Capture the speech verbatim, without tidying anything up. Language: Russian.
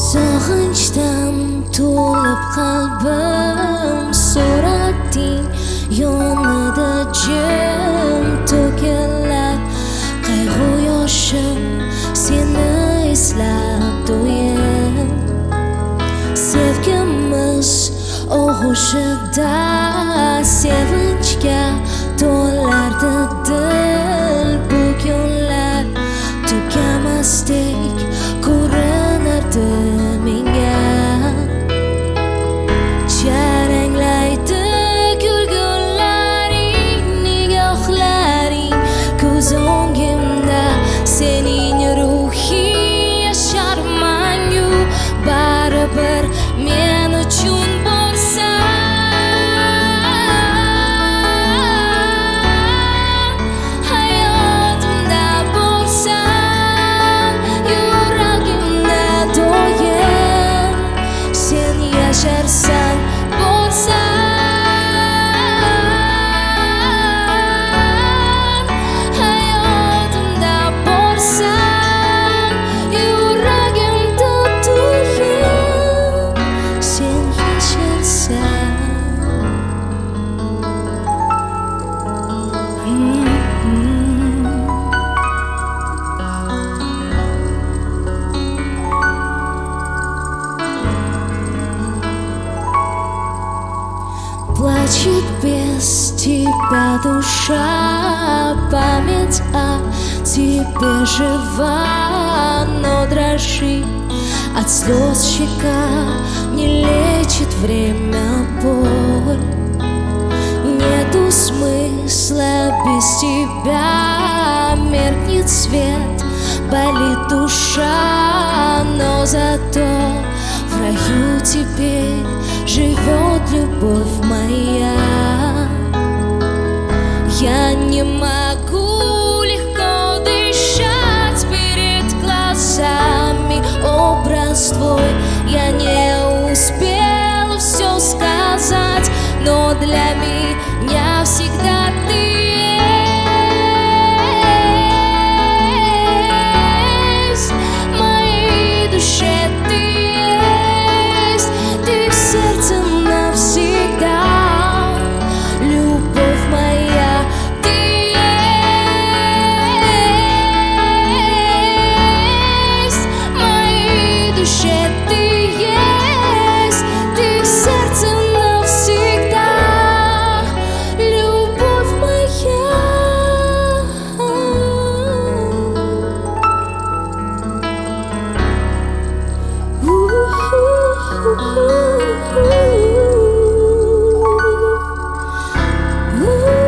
Sog'inchdan to'lib qalbim, surating yonida jim to'kilib, qayg'u yoshim seni eslab to'yim. Sevgimiz og'ushida sevinchga to'lardi dil, bu kunlar tugamasdek ko'rinardi menga. Jaranglaydi kulgularing, nigohlaring, ko'z o'ngimda sening ruhing yashar mangu. Baribir men uchun borsan, hayotimda borsan, yuragimda doim sen yasharsan. Borsan, hayotimda borsan, yuragimda doim sen yasharsan. Плачет без тебя душа, память о тебе жива, но дрожит от слез щека, не лечит время боль. Нету смысла без тебя, меркнет свет, болит душа, но зато в раю теперь живет любовь моя. Я не могу легко дышать перед глазами, образ твой. Я не успела все сказать, но для меня всегда ты есть. В моей душе ты есть, ты в сердце навсегда. Любовь моя, ты есть. В моей душе ты есть, ты в сердце навсегда. Любовь моя. У-у-у-у-у.